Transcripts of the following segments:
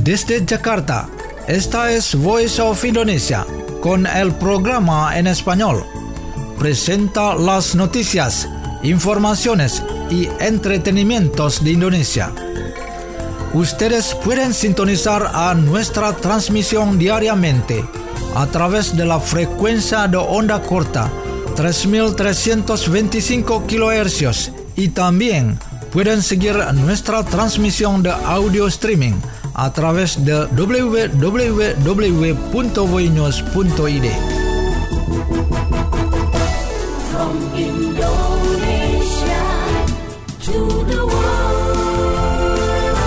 Desde Jakarta, esta es Voice of Indonesia, con el programa en español. Presenta las noticias, informaciones y entretenimientos de Indonesia. Ustedes pueden sintonizar a nuestra transmisión diariamente a través de la frecuencia de onda corta 3.325 kHz y también pueden seguir nuestra transmisión de audio streaming a través de www.voinews.id. From Indonesia to the world.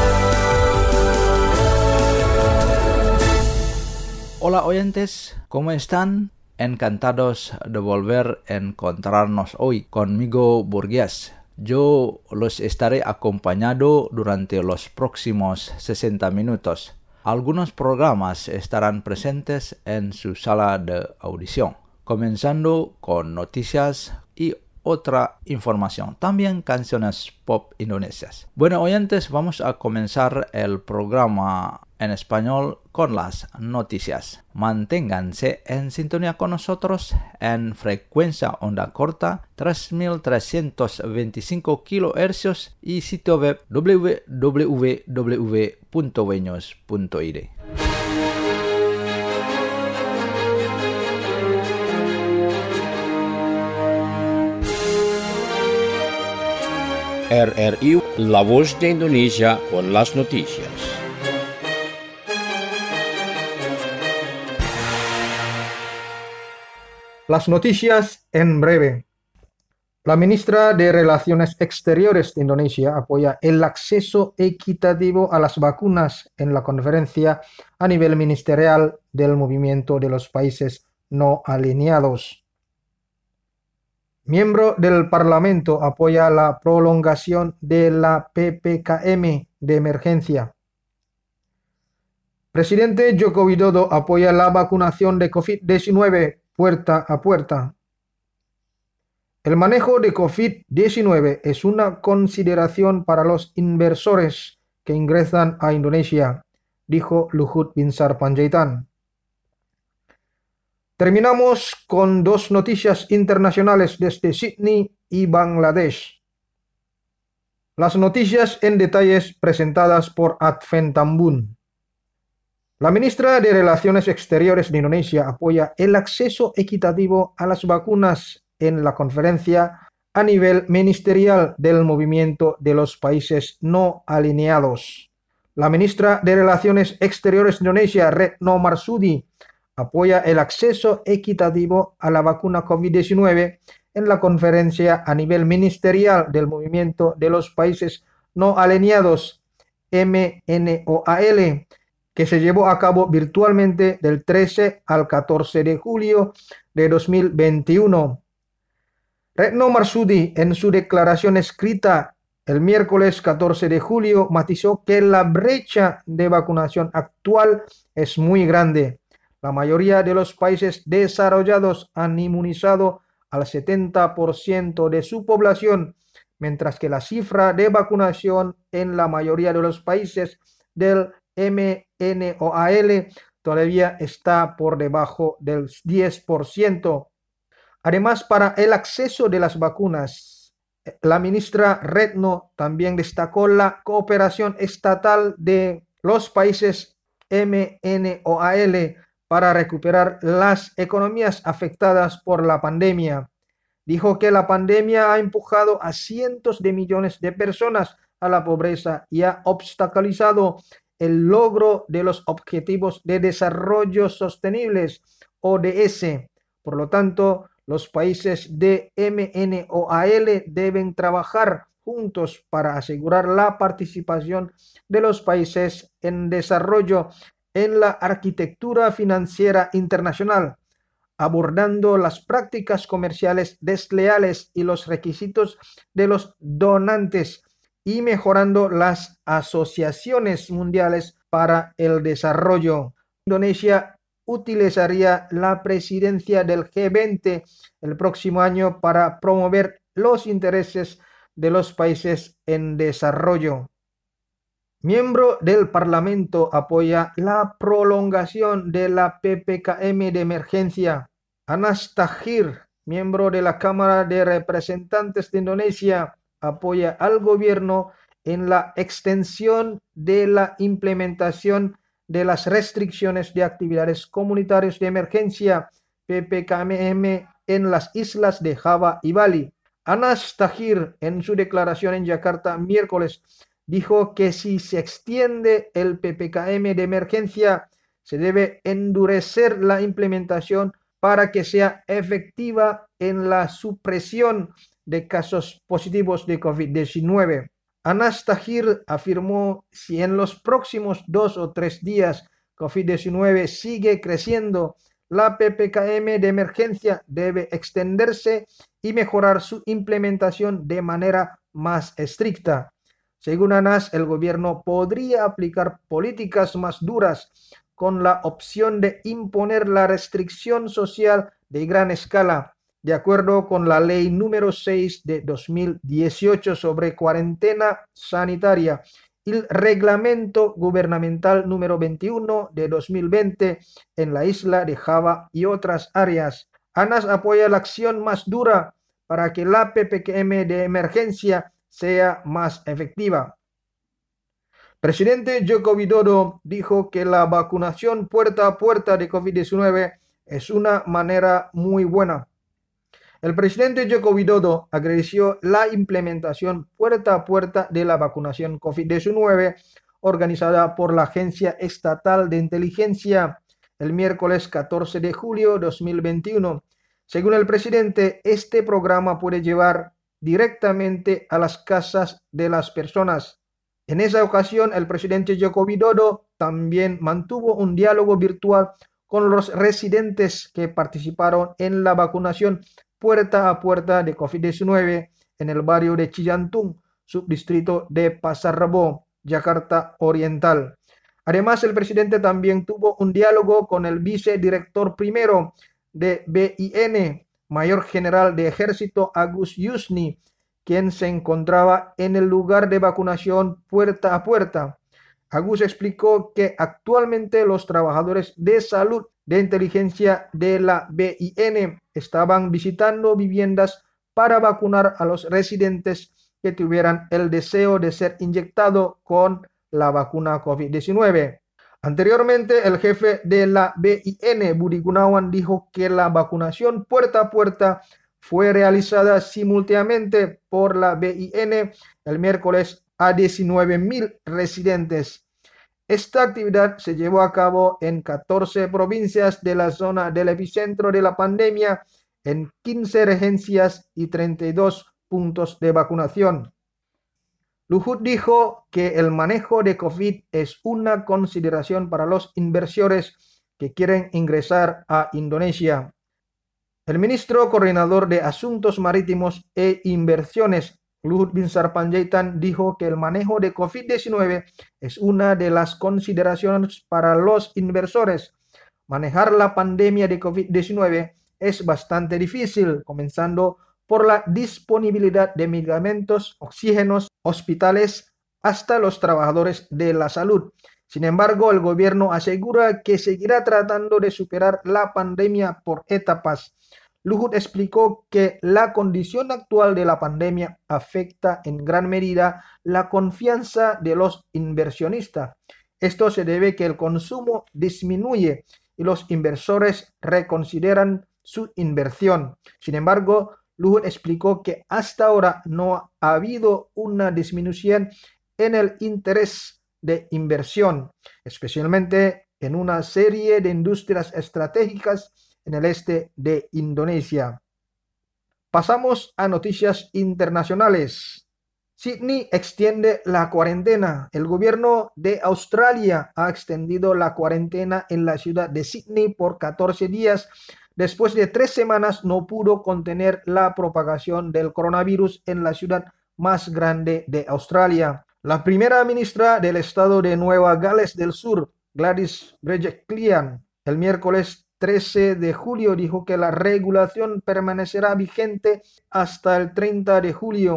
Hola oyentes, ¿cómo están? Encantados de volver a encontrarnos hoy conmigo, Burgues. Yo los estaré acompañando durante los próximos 60 minutos. Algunos programas estarán presentes en su sala de audición, comenzando con noticias y otra información, también canciones pop indonesias. Bueno, oyentes, vamos a comenzar el programa en español con las noticias. Manténganse en sintonía con nosotros en frecuencia onda corta 3.325 kHz y sitio web www.voinews.id. RRI, La Voz de Indonesia con las noticias. Las noticias en breve. La ministra de Relaciones Exteriores de Indonesia apoya el acceso equitativo a las vacunas en la conferencia a nivel ministerial del Movimiento de los Países No Alineados. Miembro del Parlamento apoya la prolongación de la PPKM de emergencia. Presidente Joko Widodo apoya la vacunación de COVID-19 puerta a puerta. El manejo de COVID-19 es una consideración para los inversores que ingresan a Indonesia, dijo Luhut Binsar Panjaitan. Terminamos con dos noticias internacionales desde Sydney y Bangladesh. Las noticias en detalles presentadas por Advent Tambun. La ministra de Relaciones Exteriores de Indonesia apoya el acceso equitativo a las vacunas en la conferencia a nivel ministerial del Movimiento de los Países No Alineados. La ministra de Relaciones Exteriores de Indonesia, Retno Marsudi, apoya el acceso equitativo a la vacuna COVID-19 en la conferencia a nivel ministerial del Movimiento de los Países No Alineados, MNOAL, que se llevó a cabo virtualmente del 13 al 14 de julio de 2021. Retno Marsudi, en su declaración escrita el miércoles 14 de julio, matizó que la brecha de vacunación actual es muy grande. La mayoría de los países desarrollados han inmunizado al 70% de su población, mientras que la cifra de vacunación en la mayoría de los países del MNOAL todavía está por debajo del 10%. Además, para el acceso de las vacunas, la ministra Retno también destacó la cooperación estatal de los países MNOAL para recuperar las economías afectadas por la pandemia. Dijo que la pandemia ha empujado a cientos de millones de personas a la pobreza y ha obstaculizado el logro de los Objetivos de Desarrollo Sostenibles, ODS. Por lo tanto, los países de MNOAL deben trabajar juntos para asegurar la participación de los países en desarrollo en la arquitectura financiera internacional, abordando las prácticas comerciales desleales y los requisitos de los donantes y mejorando las asociaciones mundiales para el desarrollo. Indonesia utilizaría la presidencia del G20 el próximo año para promover los intereses de los países en desarrollo. Miembro del Parlamento apoya la prolongación de la PPKM de emergencia. Anas Tahir, miembro de la Cámara de Representantes de Indonesia, apoya al gobierno en la extensión de la implementación de las restricciones de actividades comunitarias de emergencia PPKM en las islas de Java y Bali. Anas Tahir, en su declaración en Yakarta miércoles, dijo que si se extiende el PPKM de emergencia, se debe endurecer la implementación para que sea efectiva en la supresión de casos positivos de COVID-19. Anas Tahir afirmó si en los próximos 2 o 3 días COVID-19 sigue creciendo, la PPKM de emergencia debe extenderse y mejorar su implementación de manera más estricta. Según Anas, el gobierno podría aplicar políticas más duras con la opción de imponer la restricción social de gran escala, de acuerdo con la ley número 6 de 2018 sobre cuarentena sanitaria y el reglamento gubernamental número 21 de 2020 en la isla de Java y otras áreas. Anas apoya la acción más dura para que la PPKM de emergencia sea más efectiva. Presidente Joko Widodo dijo que la vacunación puerta a puerta de COVID-19 es una manera muy buena. El presidente Joko Widodo agradeció la implementación puerta a puerta de la vacunación COVID-19 organizada por la Agencia Estatal de Inteligencia el miércoles 14 de julio de 2021. Según el presidente, este programa puede llevar directamente a las casas de las personas. En esa ocasión, el presidente Joko Widodo también mantuvo un diálogo virtual con los residentes que participaron en la vacunación puerta a puerta de COVID-19 en el barrio de Cijantung, subdistrito de Pasar Rebo, Jakarta Oriental. Además, el presidente también tuvo un diálogo con el vicedirector primero de BIN, mayor general de ejército Agus Yusni, quien se encontraba en el lugar de vacunación puerta a puerta. Agus explicó que actualmente los trabajadores de salud de inteligencia de la BIN estaban visitando viviendas para vacunar a los residentes que tuvieran el deseo de ser inyectado con la vacuna COVID-19. Anteriormente, el jefe de la BIN, Budi Gunawan, dijo que la vacunación puerta a puerta fue realizada simultáneamente por la BIN el miércoles a 19,000 residentes. Esta actividad se llevó a cabo en 14 provincias de la zona del epicentro de la pandemia, en 15 regencias y 32 puntos de vacunación. Luhut dijo que el manejo de COVID es una consideración para los inversores que quieren ingresar a Indonesia. El ministro coordinador de Asuntos Marítimos e Inversiones, Luhut Binsar Panjaitan, dijo que el manejo de COVID-19 es una de las consideraciones para los inversores. Manejar la pandemia de COVID-19 es bastante difícil, comenzando por la disponibilidad de medicamentos, oxígenos, hospitales, hasta los trabajadores de la salud. Sin embargo, el gobierno asegura que seguirá tratando de superar la pandemia por etapas. Luhut explicó que la condición actual de la pandemia afecta en gran medida la confianza de los inversionistas. Esto se debe a que el consumo disminuye y los inversores reconsideran su inversión. Sin embargo, Luhut explicó que hasta ahora no ha habido una disminución en el interés de inversión, especialmente en una serie de industrias estratégicas en el este de Indonesia. Pasamos a noticias internacionales. Sydney extiende la cuarentena. El gobierno de Australia ha extendido la cuarentena en la ciudad de Sydney por 14 días. Después de 3 semanas no pudo contener la propagación del coronavirus en la ciudad más grande de Australia. La primera ministra del estado de Nueva Gales del Sur, Gladys Berejiklian, el miércoles 13 de julio dijo que la regulación permanecerá vigente hasta el 30 de julio.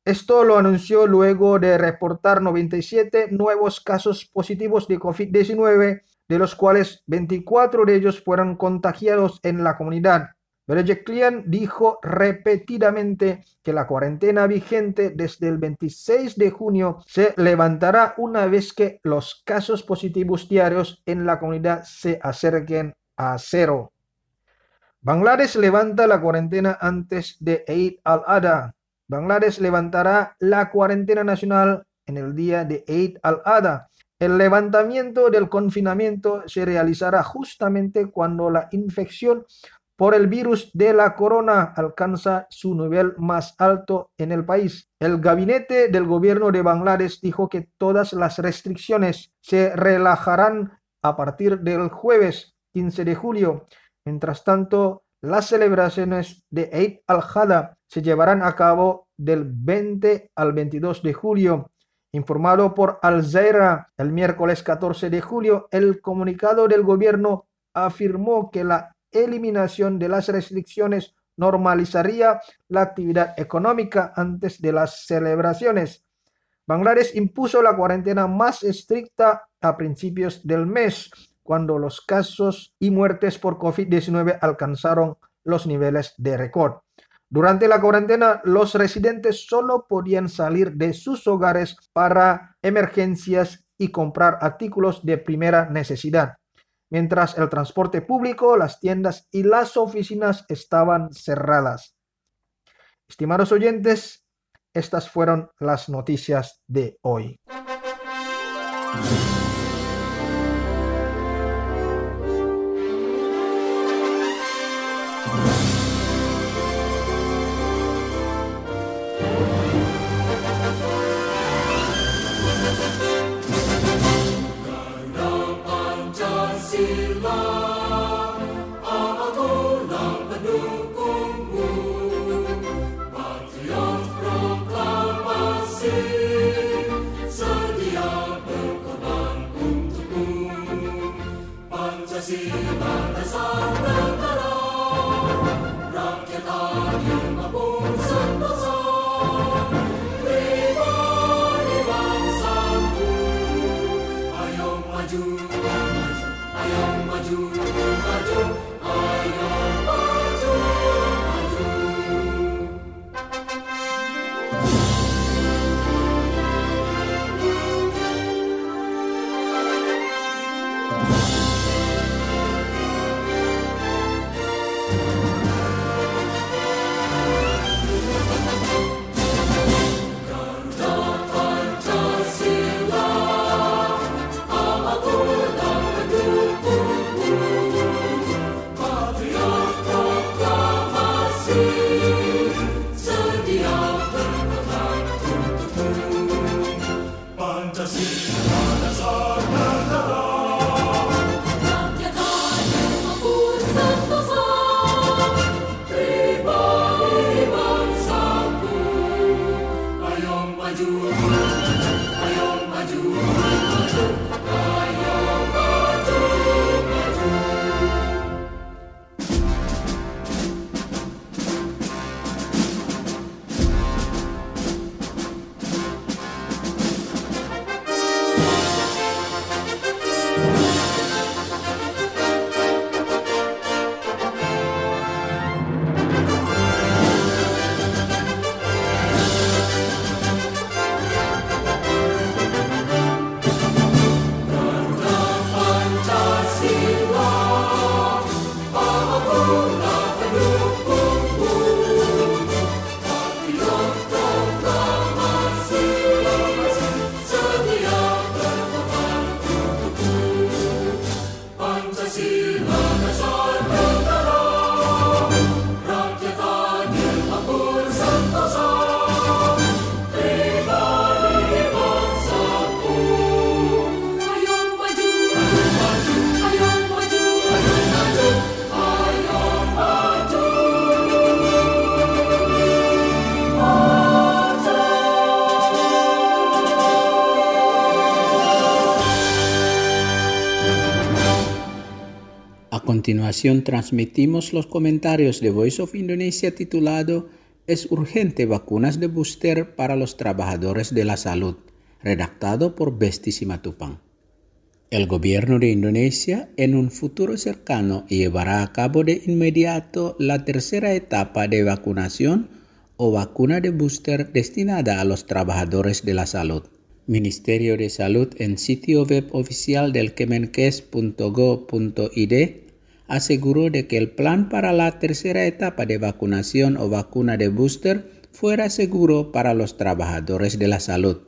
Esto lo anunció luego de reportar 97 nuevos casos positivos de COVID-19, de los cuales 24 de ellos fueron contagiados en la comunidad. Berejiklian dijo repetidamente que la cuarentena vigente desde el 26 de junio se levantará una vez que los casos positivos diarios en la comunidad se acerquen a cero. Bangladesh levanta la cuarentena antes de Eid al-Adha. Bangladesh levantará la cuarentena nacional en el día de Eid al-Adha. El levantamiento del confinamiento se realizará justamente cuando la infección por el virus de la corona alcanza su nivel más alto en el país. El gabinete del gobierno de Bangladesh dijo que todas las restricciones se relajarán a partir del jueves 15 de julio. Mientras tanto, las celebraciones de Eid al-Adha se llevarán a cabo del 20 al 22 de julio. Informado por Al Jazeera el miércoles 14 de julio, el comunicado del gobierno afirmó que la eliminación de las restricciones normalizaría la actividad económica antes de las celebraciones. Bangladesh impuso la cuarentena más estricta a principios del mes, cuando los casos y muertes por COVID-19 alcanzaron los niveles de récord. Durante la cuarentena, los residentes solo podían salir de sus hogares para emergencias y comprar artículos de primera necesidad, mientras el transporte público, las tiendas y las oficinas estaban cerradas. Estimados oyentes, estas fueron las noticias de hoy. A continuación transmitimos los comentarios de Voice of Indonesia titulado es urgente vacunas de booster para los trabajadores de la salud, redactado por Besti Simatupang. El gobierno de Indonesia en un futuro cercano llevará a cabo de inmediato la tercera etapa de vacunación o vacuna de booster destinada a los trabajadores de la salud. Ministerio de Salud en sitio web oficial del kemenkes.go.id aseguró de que el plan para la tercera etapa de vacunación o vacuna de booster fuera seguro para los trabajadores de la salud.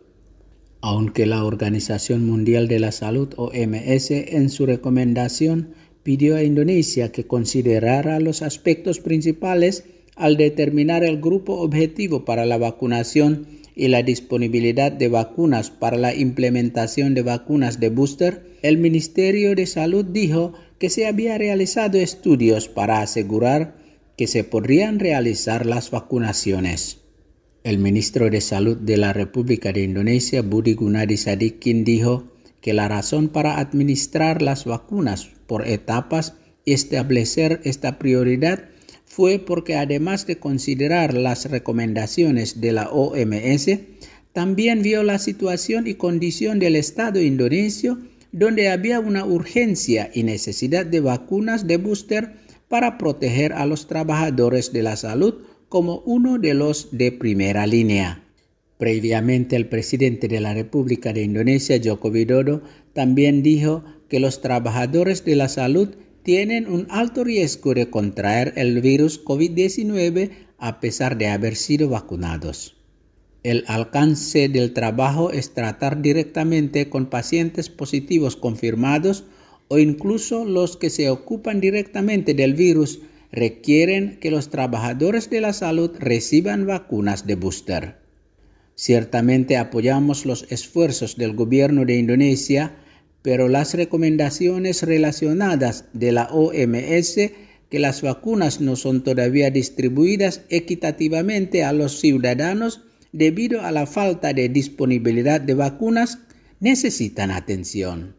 Aunque la Organización Mundial de la Salud, OMS, en su recomendación pidió a Indonesia que considerara los aspectos principales al determinar el grupo objetivo para la vacunación y la disponibilidad de vacunas para la implementación de vacunas de booster, el Ministerio de Salud dijo que se había realizado estudios para asegurar que se podrían realizar las vacunaciones. El ministro de Salud de la República de Indonesia, Budi Gunadi Sadikin, dijo que la razón para administrar las vacunas por etapas y establecer esta prioridad fue porque además de considerar las recomendaciones de la OMS, también vio la situación y condición del Estado indonesio, donde había una urgencia y necesidad de vacunas de booster para proteger a los trabajadores de la salud como uno de los de primera línea. Previamente, el presidente de la República de Indonesia, Joko Widodo, también dijo que los trabajadores de la salud tienen un alto riesgo de contraer el virus COVID-19 a pesar de haber sido vacunados. El alcance del trabajo es tratar directamente con pacientes positivos confirmados o incluso los que se ocupan directamente del virus requieren que los trabajadores de la salud reciban vacunas de booster. Ciertamente apoyamos los esfuerzos del gobierno de Indonesia, pero las recomendaciones relacionadas de la OMS que las vacunas no son todavía distribuidas equitativamente a los ciudadanos debido a la falta de disponibilidad de vacunas necesitan atención.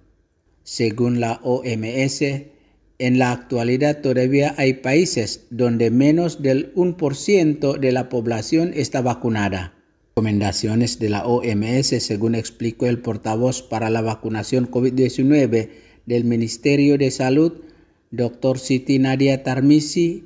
Según la OMS, en la actualidad todavía hay países donde menos del 1% de la población está vacunada. Recomendaciones de la OMS, según explicó el portavoz para la vacunación COVID-19 del Ministerio de Salud, Dr. Siti Nadia Tarmizi,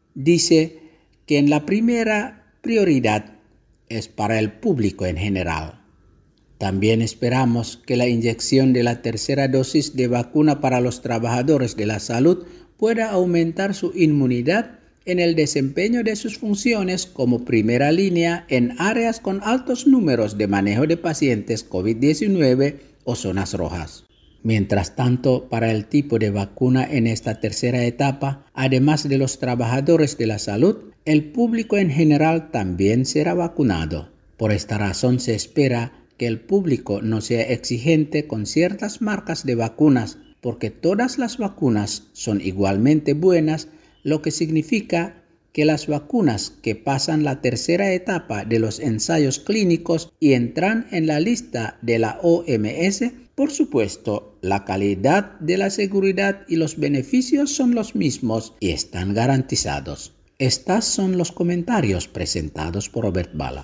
dice que en la primera prioridad es para el público en general. También esperamos que la inyección de la tercera dosis de vacuna para los trabajadores de la salud pueda aumentar su inmunidad en el desempeño de sus funciones como primera línea en áreas con altos números de manejo de pacientes COVID-19 o zonas rojas. Mientras tanto, para el tipo de vacuna en esta tercera etapa, además de los trabajadores de la salud, el público en general también será vacunado. Por esta razón se espera que el público no sea exigente con ciertas marcas de vacunas, porque todas las vacunas son igualmente buenas, lo que significa que las vacunas que pasan la tercera etapa de los ensayos clínicos y entran en la lista de la OMS, por supuesto, la calidad de la seguridad y los beneficios son los mismos y están garantizados. Estos son los comentarios presentados por Robert Bala.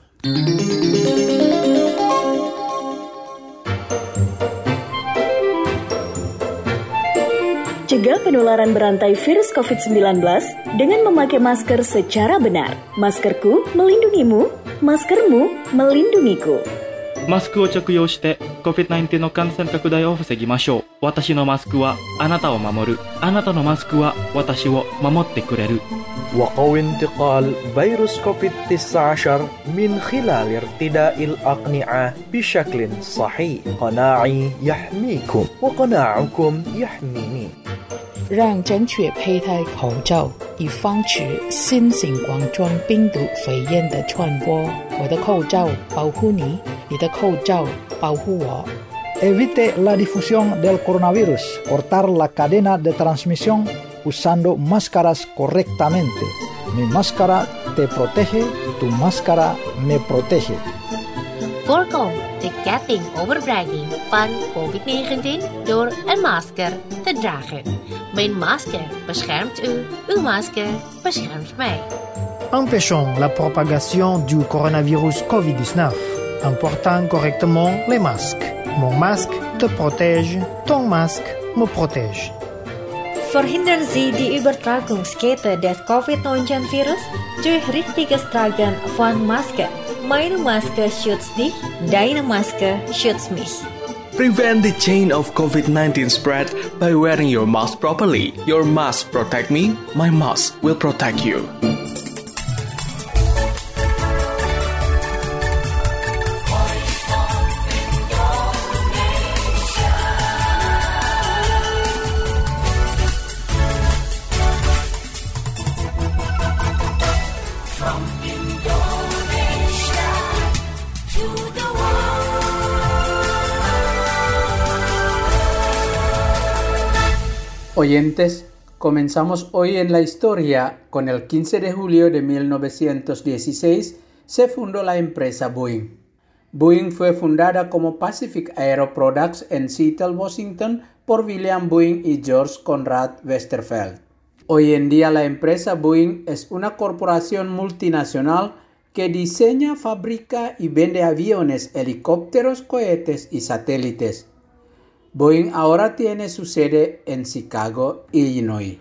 Cegah penularan berantai virus COVID-19 dengan memakai masker secara benar. Maskerku melindungimu, maskermu melindungiku. マスクを着用して COVID-19 の感染拡大を防ぎましょう。私のマスクはあなたを守る。あなたのマスクは私を守ってくれる。 وقوي انتقال فيروس كوفيد-19 من خلال ارتداء الأقنعة بشكل صحيح. قناعي يحميكم وقناعكم يحميني. 让正确佩戴口罩，以防止新型冠状病毒肺炎的传播。我的口罩保护你，你的口罩保护我。 Evite la difusión del coronavirus. Cortar la cadena de transmisión usando máscaras correctamente. Mi máscara te protege, tu máscara me protege. Voorkom de ketting overbrenging van COVID-19 door een masker te dragen. Mijn masker beschermt u, uw masker beschermt mij. empêchant la propagation du coronavirus Covid-19 en portant correctement les masques. Mon masque te protège, ton masque me protège. Verhindern Sie die Übertragungskette des Covid-19-Virus durch richtiges Tragen von Maske. Meine Maske schützt dich, deine Maske schützt mich. Prevent the chain of COVID-19 spread by wearing your mask properly. Your mask protect me, my mask will protect you. Oyentes, comenzamos hoy en la historia. Con el 15 de julio de 1916 se fundó la empresa Boeing. Boeing fue fundada como Pacific Aero Products en Seattle, Washington, por William Boeing y George Conrad Westerfeld. Hoy en día la empresa Boeing es una corporación multinacional que diseña, fabrica y vende aviones, helicópteros, cohetes y satélites. Boeing ahora tiene su sede en Chicago, Illinois.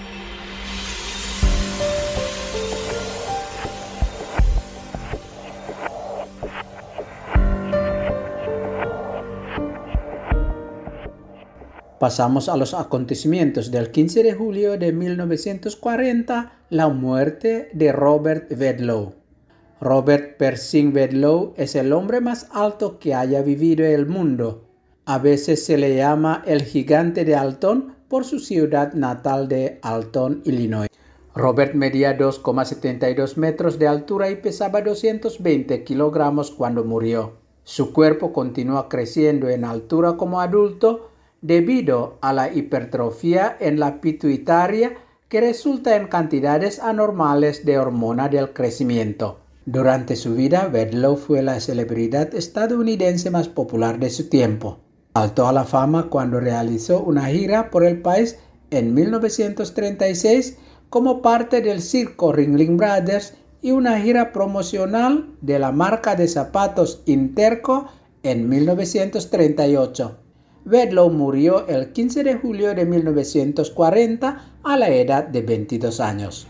Pasamos a los acontecimientos del 15 de julio de 1940, la muerte de Robert Wadlow. Robert Pershing Wadlow es el hombre más alto que haya vivido en el mundo. A veces se le llama el gigante de Alton por su ciudad natal de Alton, Illinois. Robert medía 2,72 metros de altura y pesaba 220 kilogramos cuando murió. Su cuerpo continúa creciendo en altura como adulto debido a la hipertrofia en la pituitaria que resulta en cantidades anormales de hormona del crecimiento. Durante su vida, Wadlow fue la celebridad estadounidense más popular de su tiempo. Saltó a la fama cuando realizó una gira por el país en 1936 como parte del circo Ringling Brothers y una gira promocional de la marca de zapatos Interco en 1938. Wadlow murió el 15 de julio de 1940 a la edad de 22 años.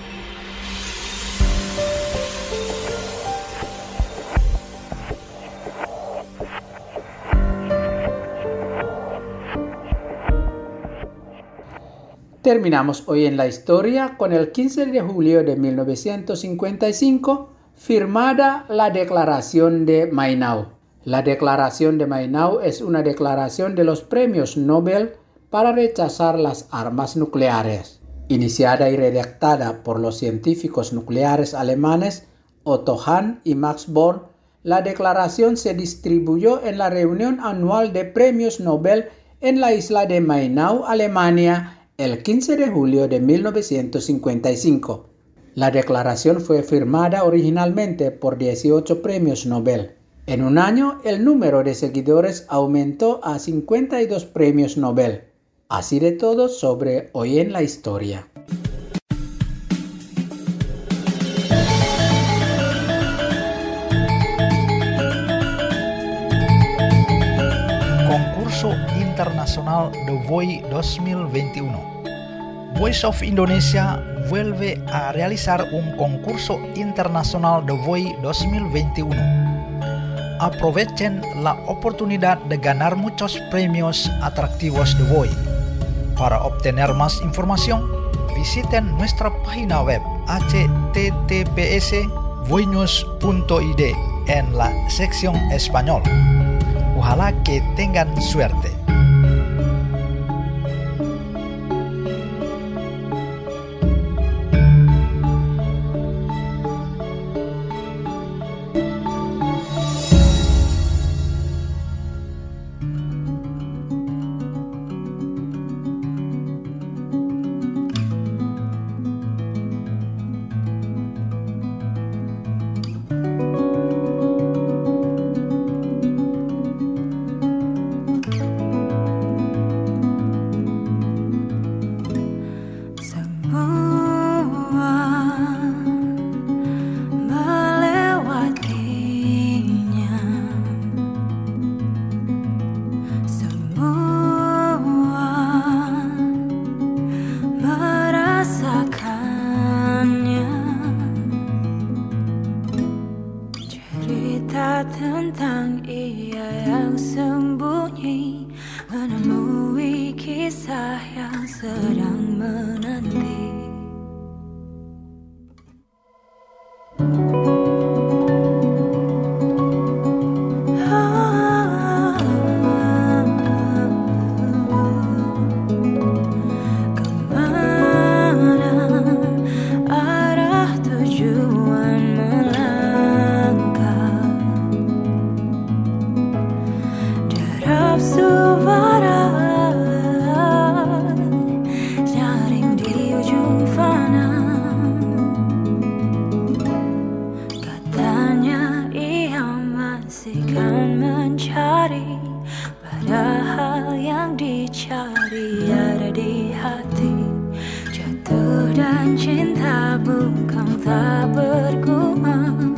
Terminamos hoy en la historia con el 15 de julio de 1955, firmada la Declaración de Mainau. La Declaración de Mainau es una declaración de los premios Nobel para rechazar las armas nucleares. Iniciada y redactada por los científicos nucleares alemanes Otto Hahn y Max Born, la declaración se distribuyó en la reunión anual de premios Nobel en la isla de Mainau, Alemania, el 15 de julio de 1955. La declaración fue firmada originalmente por 18 premios Nobel. En un año, el número de seguidores aumentó a 52 premios Nobel. Así de todo sobre Hoy en la Historia. Concurso Internacional de VOI 2021. Voice of Indonesia vuelve a realizar un concurso internacional de VOI 2021. Aprovechen la oportunidad de ganar muchos premios atractivos de VOI. Para obtener más información, visiten nuestra página web https://voinews.id en la sección español. Ojalá que tengan suerte. tak bergumam.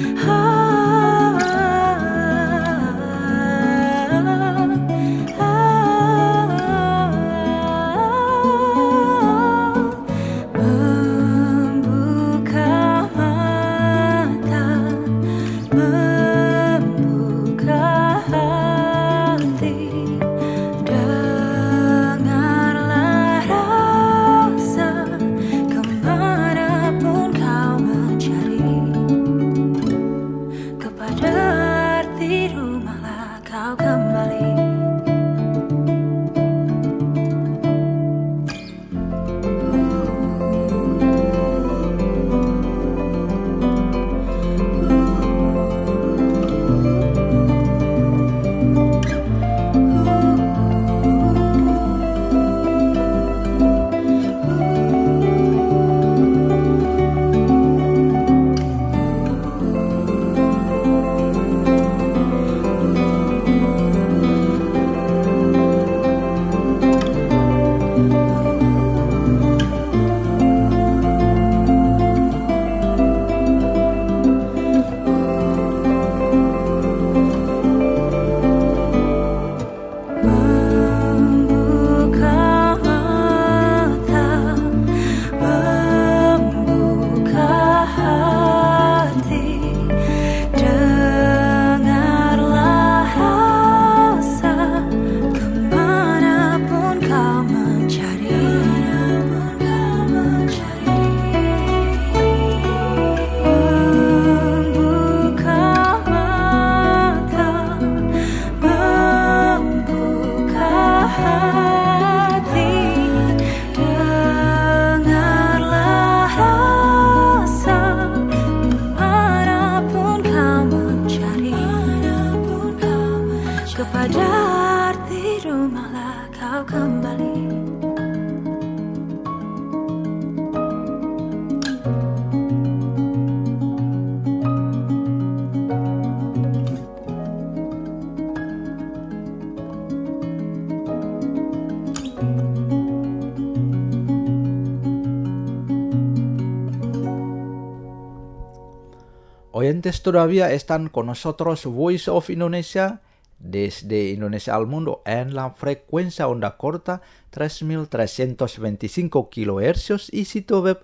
Oyentes todavía están con nosotros Voice of Indonesia desde Indonesia al mundo en la frecuencia onda corta 3325 kHz y sitio web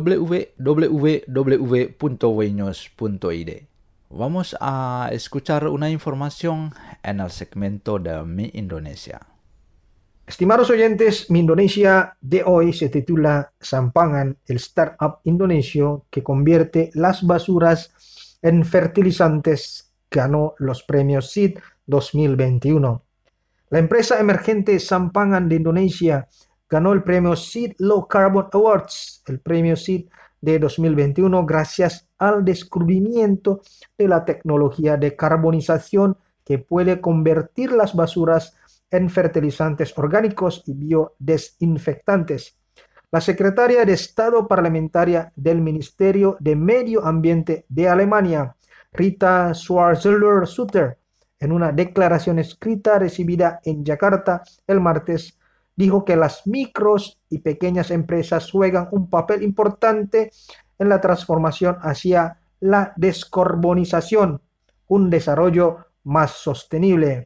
www.wnews.id. Vamos a escuchar una información en el segmento de Mi Indonesia. Estimados oyentes, Mi Indonesia de hoy se titula Sampangan, el startup indonesio que convierte las basuras en fertilizantes. Ganó los premios SEED 2021. La empresa emergente Sampangan de Indonesia ganó el premio SEED Low Carbon Awards, el premio SEED de 2021, gracias al descubrimiento de la tecnología de carbonización que puede convertir las basuras en fertilizantes orgánicos y biodesinfectantes. La secretaria de Estado parlamentaria del Ministerio de Medio Ambiente de Alemania, Rita Schwarzeler-Sutter, en una declaración escrita recibida en Yakarta el martes, dijo que las micros y pequeñas empresas juegan un papel importante en la transformación hacia la descarbonización, un desarrollo más sostenible.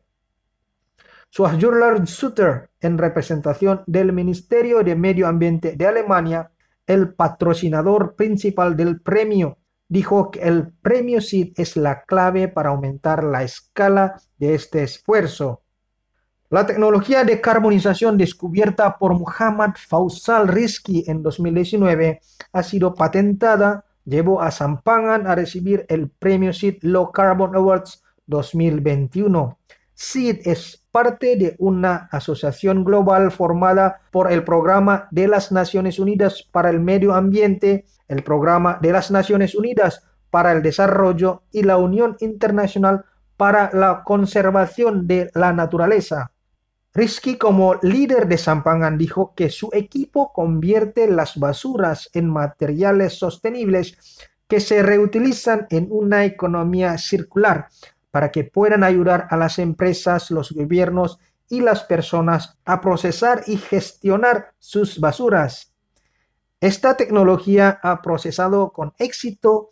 Schwarzeler-Sutter, en representación del Ministerio de Medio Ambiente de Alemania, el patrocinador principal del premio, dijo que el premio SEED es la clave para aumentar la escala de este esfuerzo. La tecnología de carbonización descubierta por Muhammad Faisal Rizki en 2019 ha sido patentada, llevó a Sampangan a recibir el premio SEED Low Carbon Awards 2021. SEED es parte de una asociación global formada por el Programa de las Naciones Unidas para el Medio Ambiente, el Programa de las Naciones Unidas para el Desarrollo y la Unión Internacional para la Conservación de la Naturaleza. Rizki, como líder de Sampangan, dijo que su equipo convierte las basuras en materiales sostenibles que se reutilizan en una economía circular para que puedan ayudar a las empresas, los gobiernos y las personas a procesar y gestionar sus basuras. Esta tecnología ha procesado con éxito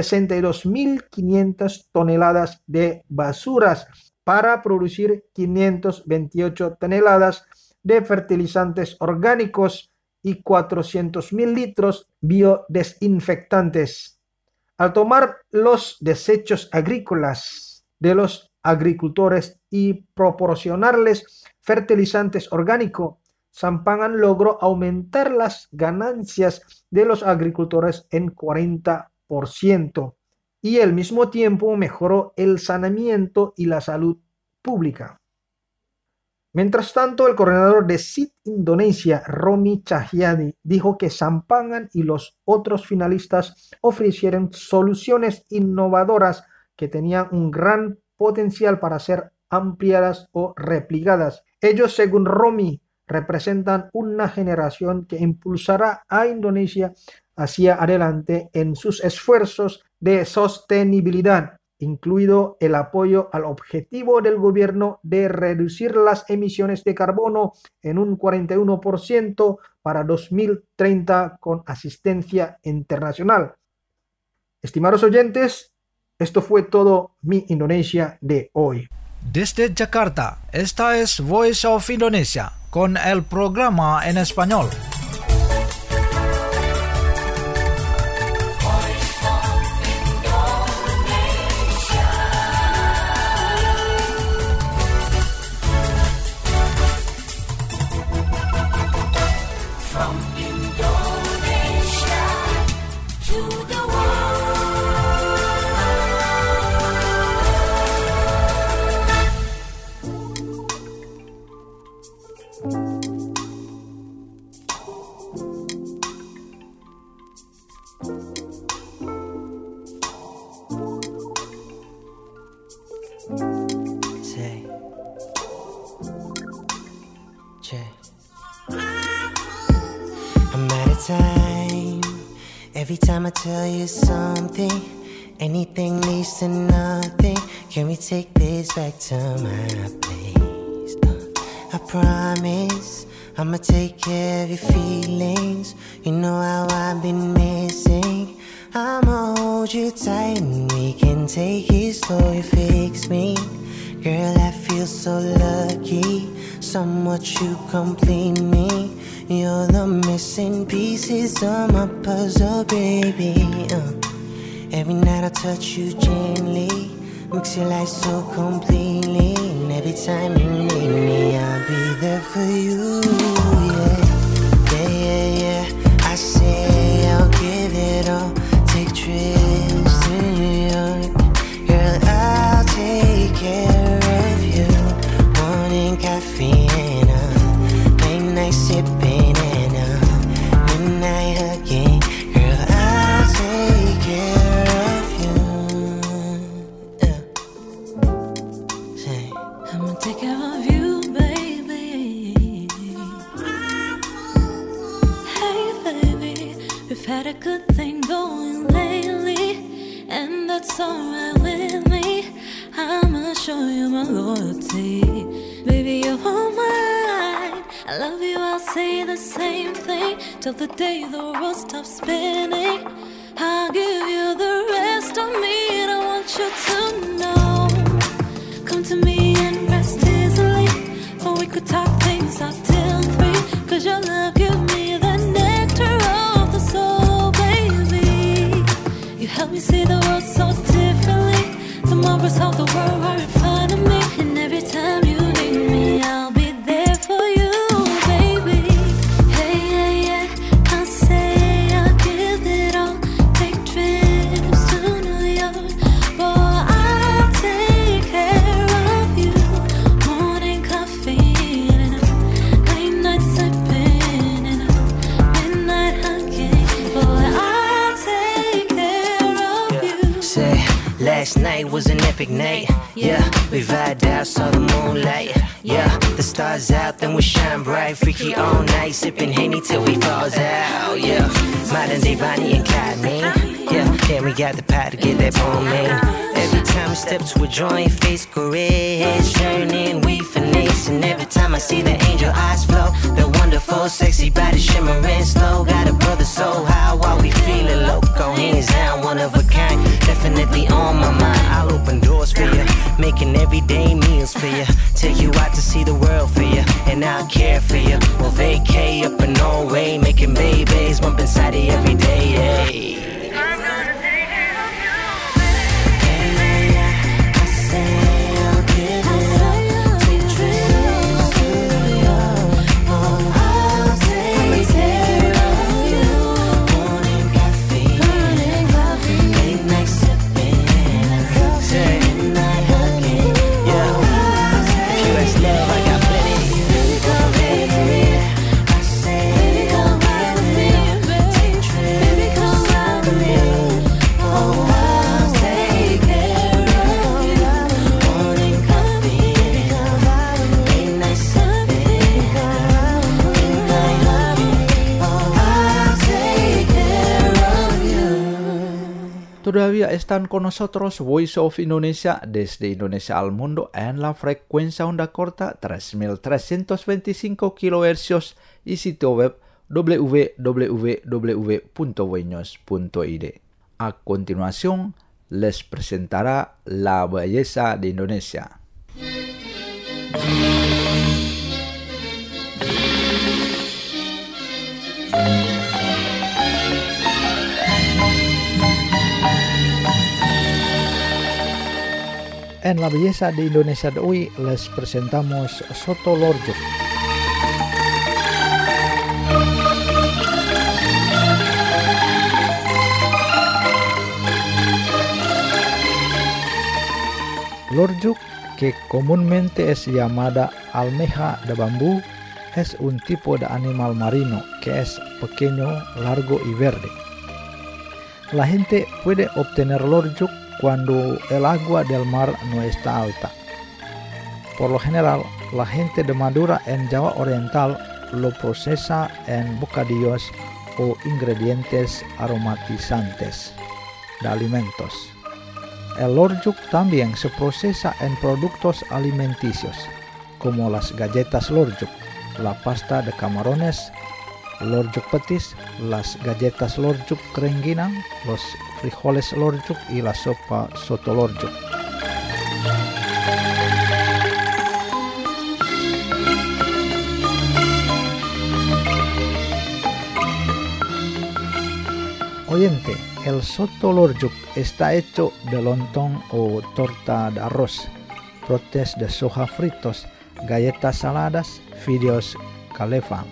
62.500 toneladas de basuras para producir 528 toneladas de fertilizantes orgánicos y 400.000 litros biodesinfectantes. Al tomar los desechos agrícolas de los agricultores y proporcionarles fertilizantes orgánicos, Sampangan logró aumentar las ganancias de los agricultores en 40% y al mismo tiempo mejoró el saneamiento y la salud pública. Mientras tanto, el coordinador de SID Indonesia, Romi Cahyadi, dijo que Sampangan y los otros finalistas ofrecieron soluciones innovadoras que tenían un gran potencial para ser ampliadas o replicadas. Ellos, según Romi, representan una generación que impulsará a Indonesia hacia adelante en sus esfuerzos de sostenibilidad, incluido el apoyo al objetivo del gobierno de reducir las emisiones de carbono en un 41% para 2030 con asistencia internacional. Estimados oyentes, esto fue todo Mi Indonesia de hoy. Desde Jakarta, esta es Voice of Indonesia con el programa en español. Every time I tell you something, anything leads to nothing. Can we take this back to my place? I promise I'ma take care of your feelings. You know how I've been missing. I'ma hold you tight and we can take it slow. You fix me, girl, I feel so lucky. Somewhat you complete me. You're the missing pieces of my puzzle, baby. Every night I touch you gently, mix your life so completely. And every time you need me, I'll be there for you, yeah. Yeah, yeah, yeah. I say I'll give it all. Take trips to New York. Girl, I'll take care of you. Morning coffee and late night sipping. Had a good thing going lately, and that's alright with me. I'ma show you my loyalty, baby, you're all mine. I love you, I'll say the same thing till the day the world stops spinning. I'll give you the rest of me, and I want you to know. Come to me and rest easily, or we could talk things out till 3. 'Cause your love gives me the nectar of the soul, baby. You help me see the world so differently. The marvels of the world are in front of me, and every time you need me, I'll be there for you, baby. Hey, yeah, yeah, I'll say I'll give it all. Take trips to New York, boy, I'll take care of you. Morning coffee and late night sipping and midnight hugging, boy, I'll take care of you. Say, last night was an epic night. Yeah, we vibed out, saw the moonlight. Yeah, the stars out, then we shine bright. Freaky all night, sipping Henny till we falls out. Yeah, modern day Bonnie and Clyde, man. Yeah, then we got the pot to get that boom, man. Every time we step to a joint, face caress, turning, we finesse. And every time I see the angel eyes flow, the wonderful, sexy body shimmering slow. Got a brother so high while we feeling loco. Hands down, one of a kind, definitely on my mind. I'll open doors for you, making everyday meals for you. Take you out to see the world for you, and I'll care for you. We'll vacay up in Norway, making babies, bump inside you every day. Yeah. Todavía están con nosotros Voice of Indonesia desde Indonesia al mundo en la frecuencia onda corta 3325 kHz y sitio web www.voinews.id. A continuación, les presentará La Belleza de Indonesia. En La Belleza de Indonesia de hoy les presentamos Soto Lorjuk. Lorjuk, que comúnmente es llamada almeja de bambú, es un tipo de animal marino que es pequeño, largo y verde. La gente puede obtener lorjuk cuando el agua del mar no está alta. Por lo general, la gente de Madura en Java Oriental lo procesa en bocadillos o ingredientes aromatizantes de alimentos. El lorjuk también se procesa en productos alimenticios, como las galletas lorjuk, la pasta de camarones, lorjuk petis, las galletas lorjuk rengginang, los frijoles lorjuk y la sopa soto lorjuk. Oyente, el soto lorjuk está hecho de lontong o torta de arroz, brotes de soja fritos, galletas saladas, fideos calefang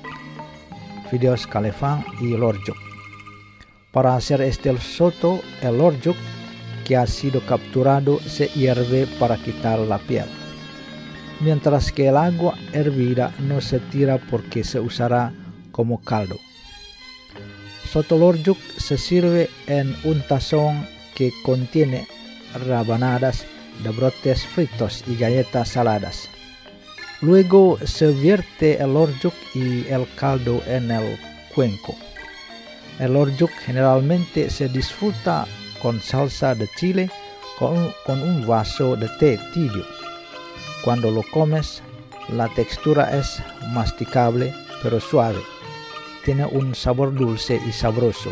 y lorjuk. Para hacer este soto, el lorjuk que ha sido capturado se hierve para quitar la piel, mientras que el agua hervida no se tira porque se usará como caldo. Soto lorjuk se sirve en un tazón que contiene rabanadas de brotes fritos y galletas saladas. Luego se vierte el lorjuk y el caldo en el cuenco. El lorjuk generalmente se disfruta con salsa de chile con un vaso de té tibio. Cuando lo comes, la textura es masticable pero suave. Tiene un sabor dulce y sabroso.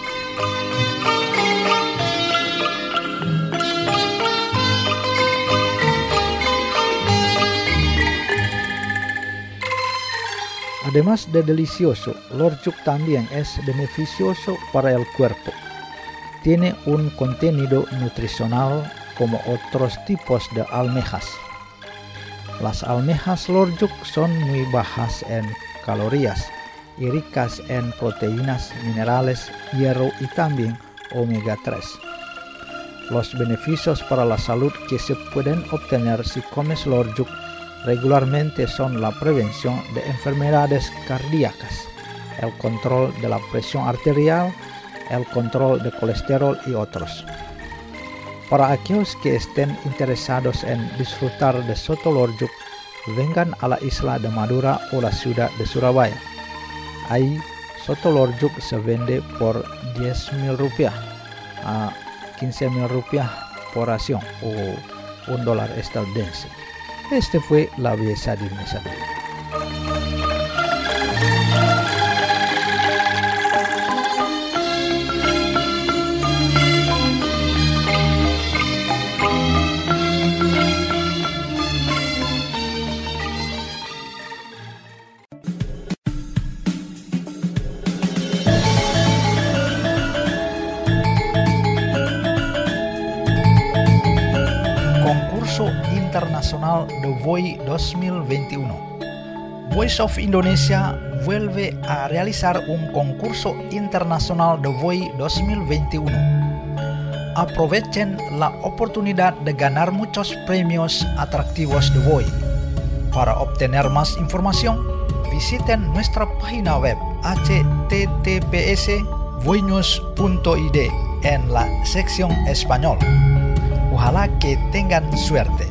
Además de delicioso, lorjuk también es beneficioso para el cuerpo. Tiene un contenido nutricional como otros tipos de almejas. Las almejas lorjuk son muy bajas en calorías y ricas en proteínas, minerales, hierro y también omega 3. Los beneficios para la salud que se pueden obtener si comes lorjuk regularmente son la prevención de enfermedades cardíacas, el control de la presión arterial, el control de colesterol y otros. Para aquellos que estén interesados en disfrutar de soto lorjuk, vengan a la isla de Madura o la ciudad de Surabaya. Ahí soto lorjuk se vende por 10.000 rupiah a 15.000 rupiah corporación o $1 estadounidense. Este fue la belleza de mi salud. Internacional The Voice 2021. Voice of Indonesia vuelve a realizar un concurso internacional The Voice 2021. Aprovechen la oportunidad de ganar muchos premios atractivos The Voice. Para obtener más información, visiten nuestra página web https://voicenews.id en la sección español. Ojalá que tengan suerte.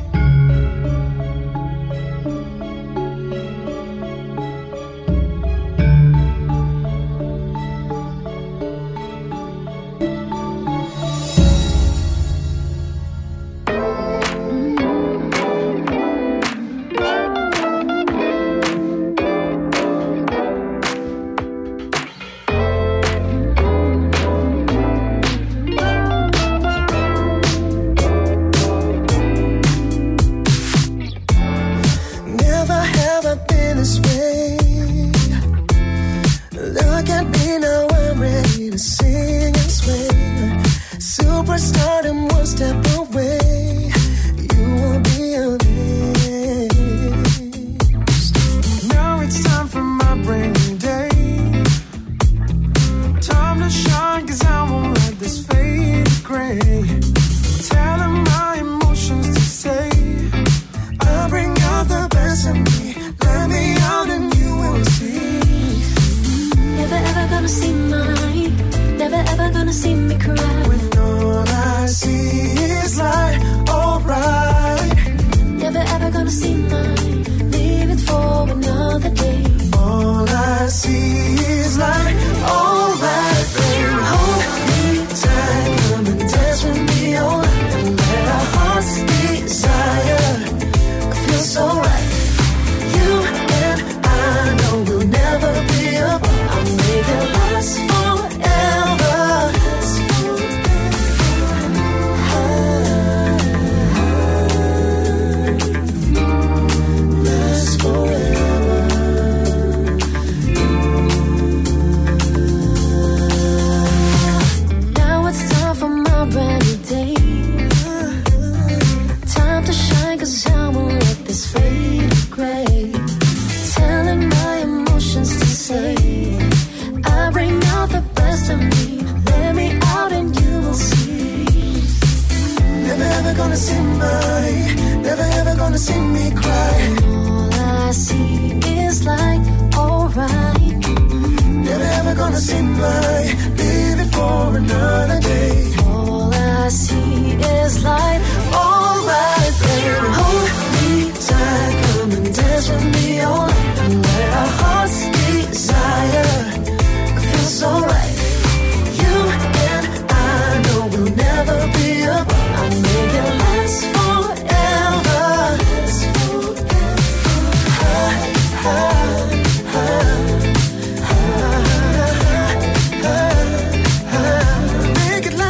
Make it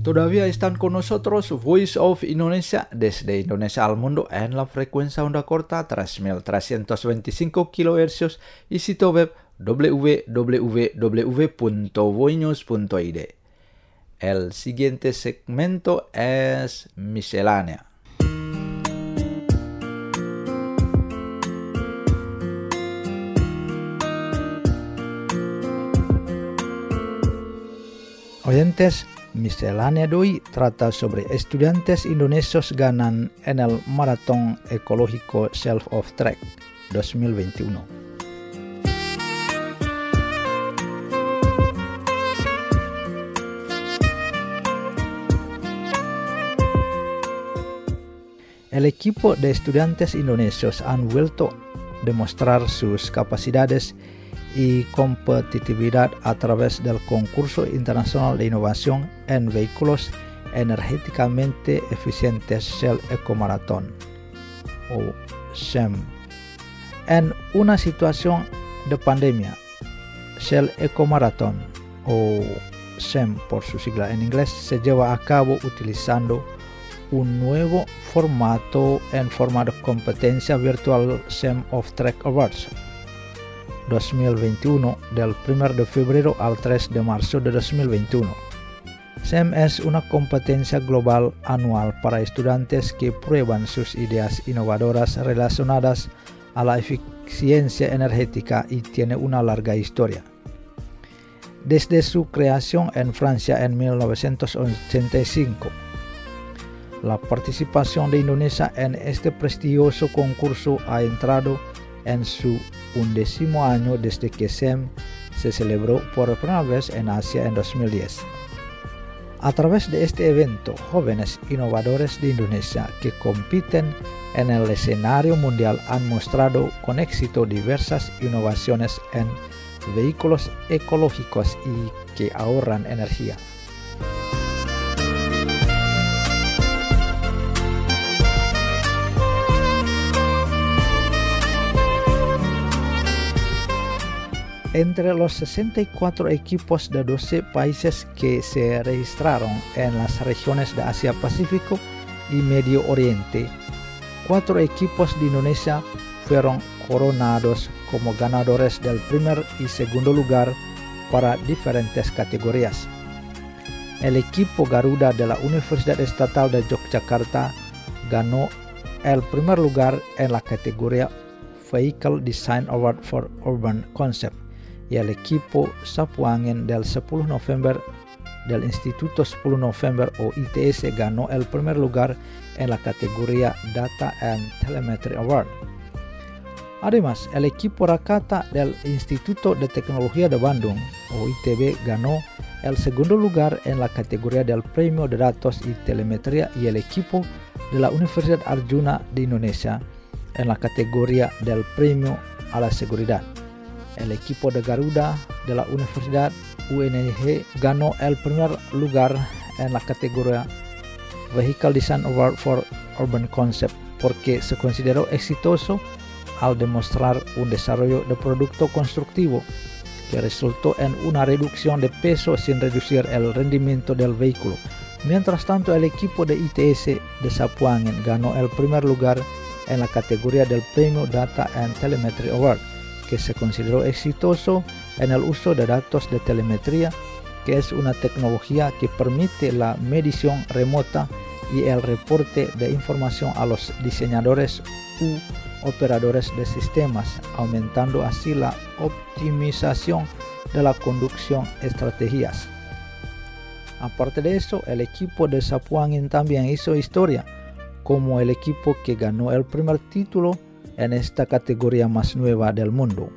Todavía están con nosotros Voice of Indonesia desde Indonesia al mundo en la frecuencia onda corta 3325 kHz y sitio web www.voinews.id. El siguiente segmento es miscelánea. Oyentes, miscelánea de hoy trata sobre estudiantes indonesios ganan en el Maratón Ecológico Self of Trek 2021. El equipo de estudiantes indonesios han vuelto a demostrar sus capacidades y competitividad a través del Concurso Internacional de Innovación en Vehículos Energéticamente Eficientes Shell Eco Marathon, o SHEM. En una situación de pandemia, Shell Eco Marathon, o SHEM por su sigla en inglés, se lleva a cabo utilizando un nuevo formato en forma de competencia virtual SHEM of Trek Awards 2021 del 1 de febrero al 3 de marzo de 2021. SHEM es una competencia global anual para estudiantes que prueban sus ideas innovadoras relacionadas a la eficiencia energética y tiene una larga historia. Desde su creación en Francia en 1985, la participación de Indonesia en este prestigioso concurso ha entrado en su 11º año desde que SHEM se celebró por primera vez en Asia en 2010. A través de este evento, jóvenes innovadores de Indonesia que compiten en el escenario mundial han mostrado con éxito diversas innovaciones en vehículos ecológicos y que ahorran energía. Entre los 64 equipos de 12 países que se registraron en las regiones de Asia-Pacífico y Medio Oriente, 4 equipos de Indonesia fueron coronados como ganadores del primer y segundo lugar para diferentes categorías. El equipo Garuda de la Universidad Estatal de Yogyakarta ganó el primer lugar en la categoría Vehicle Design Award for Urban Concept, y el equipo Sapu Angin del 10 November del Instituto 10 November o ITS ganó el primer lugar en la categoría Data and Telemetry Award. Además, el equipo Rakata del Instituto de Tecnología de Bandung o ITB ganó el segundo lugar en la categoría del Premio de Datos y Telemetría y el equipo de la Universidad Arjuna de Indonesia en la categoría del Premio a la Seguridad. El equipo de Garuda de la Universidad UNJ ganó el primer lugar en la categoría Vehicle Design Award for Urban Concept porque se consideró exitoso al demostrar un desarrollo de producto constructivo que resultó en una reducción de peso sin reducir el rendimiento del vehículo. Mientras tanto, el equipo de ITS de Sapu Angin ganó el primer lugar en la categoría del Premio Data and Telemetry Award, que se consideró exitoso en el uso de datos de telemetría, que es una tecnología que permite la medición remota y el reporte de información a los diseñadores u operadores de sistemas, aumentando así la optimización de la conducción estrategias. Aparte de eso, el equipo de Sapu Angin también hizo historia, como el equipo que ganó el primer título en esta categoría más nueva del mundo.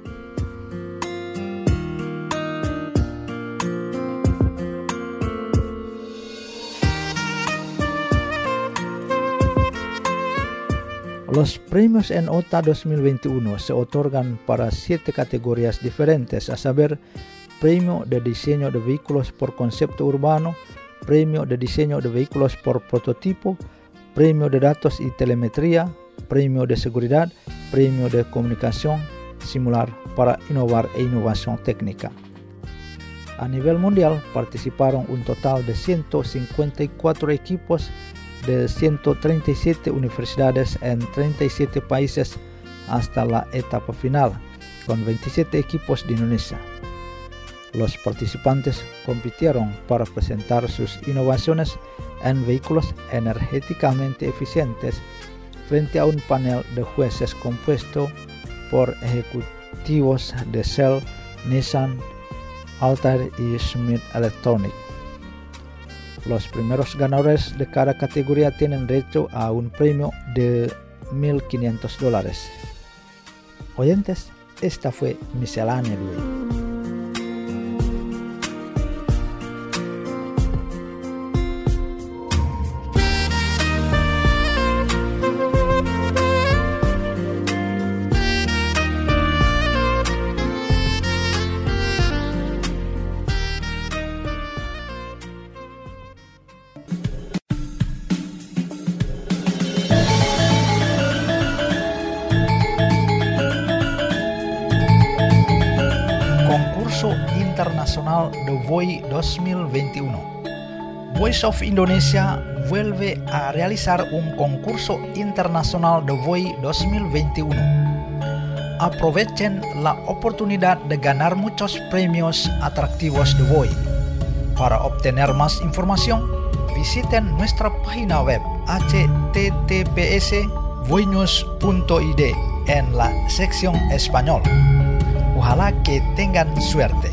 Los premios en OTA 2021 se otorgan para 7 categorías diferentes, a saber, Premio de Diseño de Vehículos por Concepto Urbano, Premio de Diseño de Vehículos por Prototipo, Premio de Datos y Telemetría, Premio de Seguridad, Premio de Comunicación Singular para Innovar e Innovación Técnica. A nivel mundial participaron un total de 154 equipos de 137 universidades en 37 países hasta la etapa final, con 27 equipos de Indonesia. Los participantes compitieron para presentar sus innovaciones en vehículos energéticamente eficientes frente a un panel de jueces compuesto por ejecutivos de Shell, Nissan, Altair y Schmidt Electronic. Los primeros ganadores de cada categoría tienen derecho a un premio de $1.500. Oyentes, esta fue Miscelánea de hoy. Internacional de VOI 2021. Voice of Indonesia vuelve a realizar un concurso internacional de VOI 2021. Aprovechen la oportunidad de ganar muchos premios atractivos de VOI. Para obtener más información, visiten nuestra página web https://voinews.id en la sección Español. Ojalá que tengan suerte.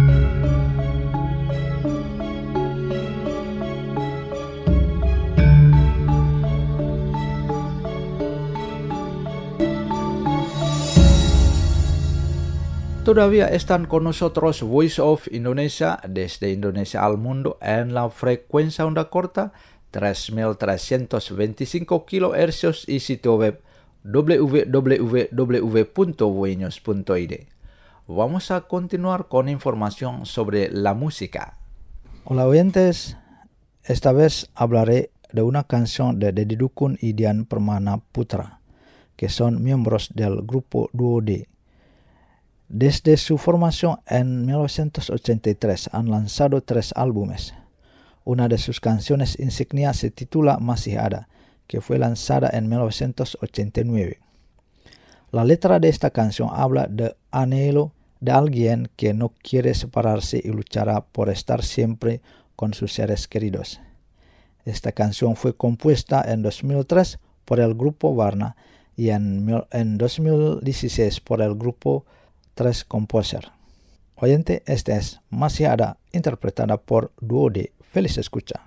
Todavía están con nosotros Voice of Indonesia desde Indonesia al mundo en la frecuencia onda corta 3325 kHz y sitio web www.voinews.id. Vamos a continuar con información sobre la música. Hola oyentes, esta vez hablaré de una canción de Deddy Dukun y Dian Permana Putra, que son miembros del grupo Duo D. Desde su formación en 1983 han lanzado 3 álbumes. Una de sus canciones insignia se titula Masih Ada, que fue lanzada en 1989. La letra de esta canción habla de anhelo de alguien que no quiere separarse y luchará por estar siempre con sus seres queridos. Esta canción fue compuesta en 2003 por el grupo Varna y en 2016 por el grupo 3 Composer. Oyente, esta es Masih Ada, interpretada por Duo D. Feliz escucha.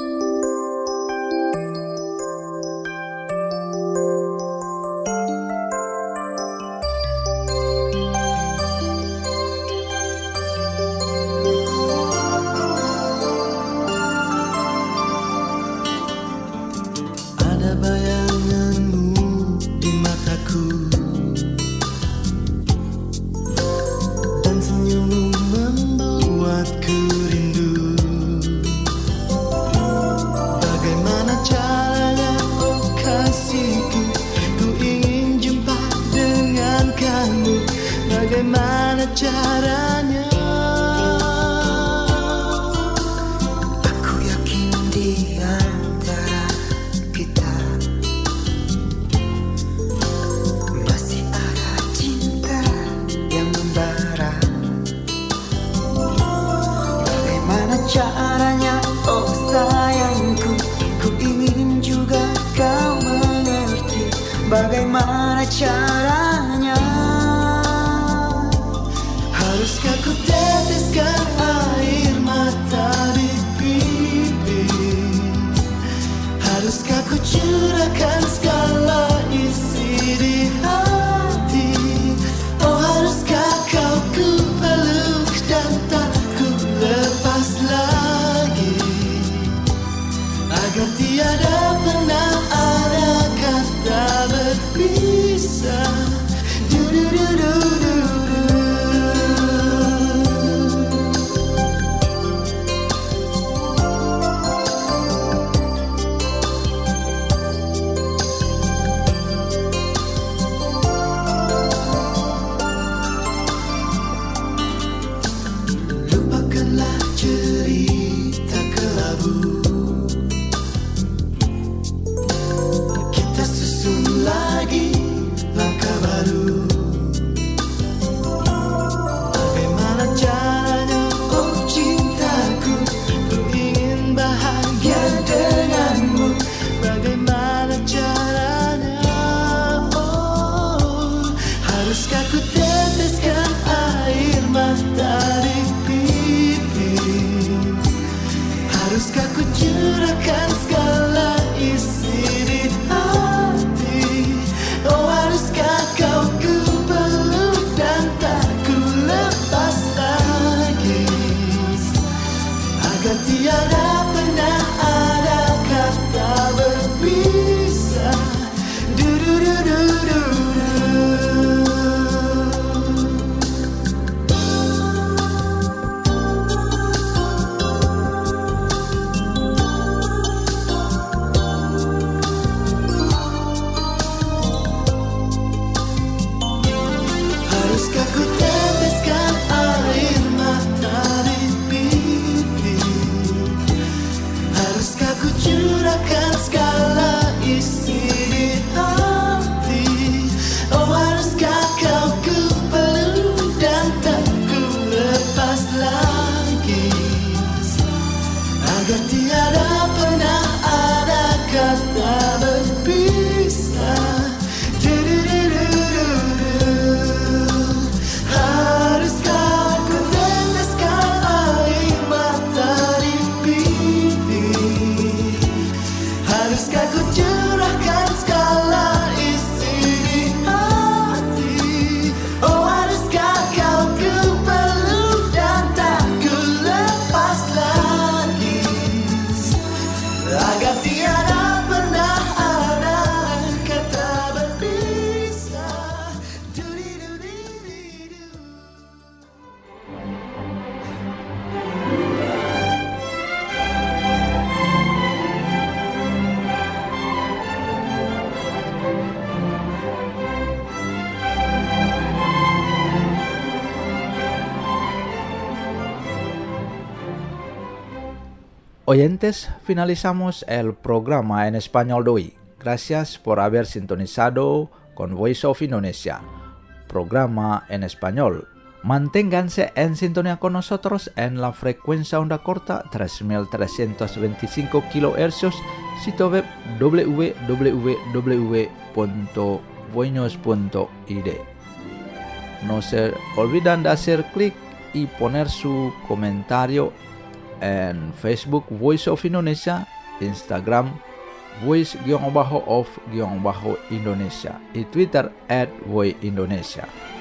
Bagaimana caranya? Aku yakin di antara kita masih ada cinta yang membara. Bagaimana caranya, oh sayangku, ku ingin juga kau mengerti. Bagaimana caranya? Haruskah ku teteskan air mata di pipi? Haruskah ku curahkan segala isi di hati? Oh haruskah kau ku peluk dan tak ku lepas lagi? Agar tiada pernah ada kata berpisah. Du-du-du-du-du. curahkan segala isi di hati. Oh haruskah kau ku peluk dan tak ku lepas lagi, agar tiada pernah ada kata berpisah. Haruskah ku teteskan air mata di pipi? Haruskah ku curahkan segala isi di hati? Oh haruskah kau ku peluk dan tak ku lepas lagi, agar tiada pernah ada kata berpisah. Haruskah ku teteskan air mata di pipi? Haruskah ku curahkan segala isi di hati? Oh haruskah kau ku peluk dan tak ku lepas lagi, agar tiada pernah ada kata berpisah. Oyentes, finalizamos el programa en español de hoy. Gracias por haber sintonizado con Voice of Indonesia, programa en español. Manténganse en sintonía con nosotros en la frecuencia onda corta 3325 kHz, sitio web www.voinos.id. No se olviden de hacer clic y poner su comentario en Facebook Voice of Indonesia, Instagram Voice_of_Indonesia y Twitter @voiceindonesia.